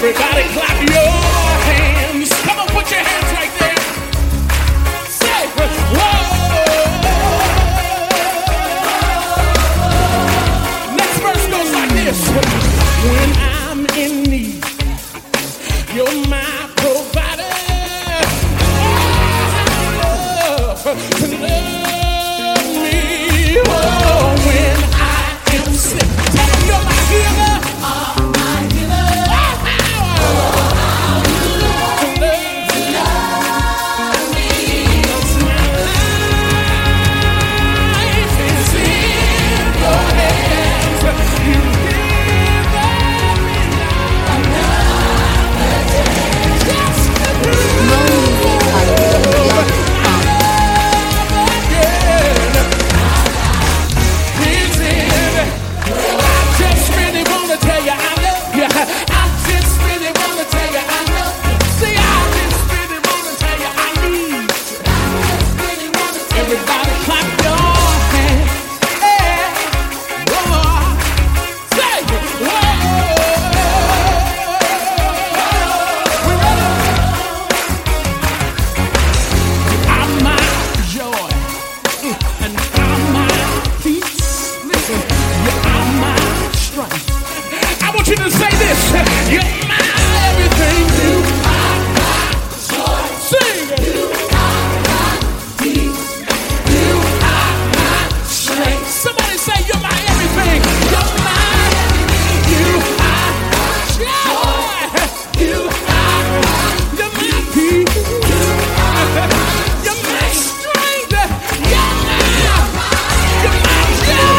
Everybody clap your hands. Come on, put your hands right there. Say, whoa. Next verse goes like this. When I'm in need, you're my provider. To love me. Oh, when I am sick, tell me you're my healer. My healer. To love me. 'Cause my life is in your hands. You give me another day. Just to everybody clap your hands. Hey, whoa. Say, whoa. We're ready. I'm my joy and I'm my peace. Listen, you're my strength. I want you to say this. You're my everything. You are my joy. Sing it. You are my peace. Somebody say you're my everything. You're my everything. You are my joy. You are you're my peace. You're my strength. You're my joy.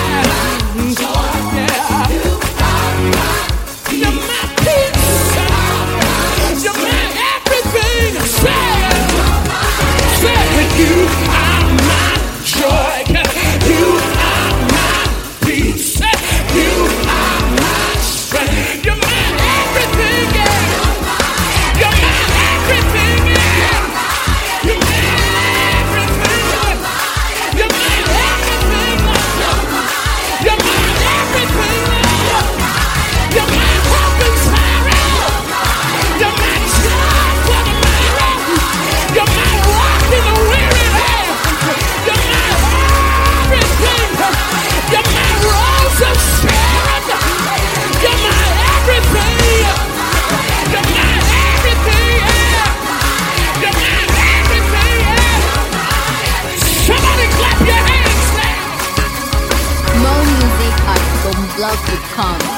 Yeah. You're my peace. You're my everything. Say it. Say it. You are my joy. You are my peace. You are my strength. You're my everything. You're my everything. You're my everything. You're my everything. You're my everything. You're my hope and sorrow. You're my joy for the morrow. You're my rock in the weary land. You're my everything. You're my rose of Sharon. You're my everything. You're my everything. You're my everything. Somebody clap your hands now. More music at boomblog.com.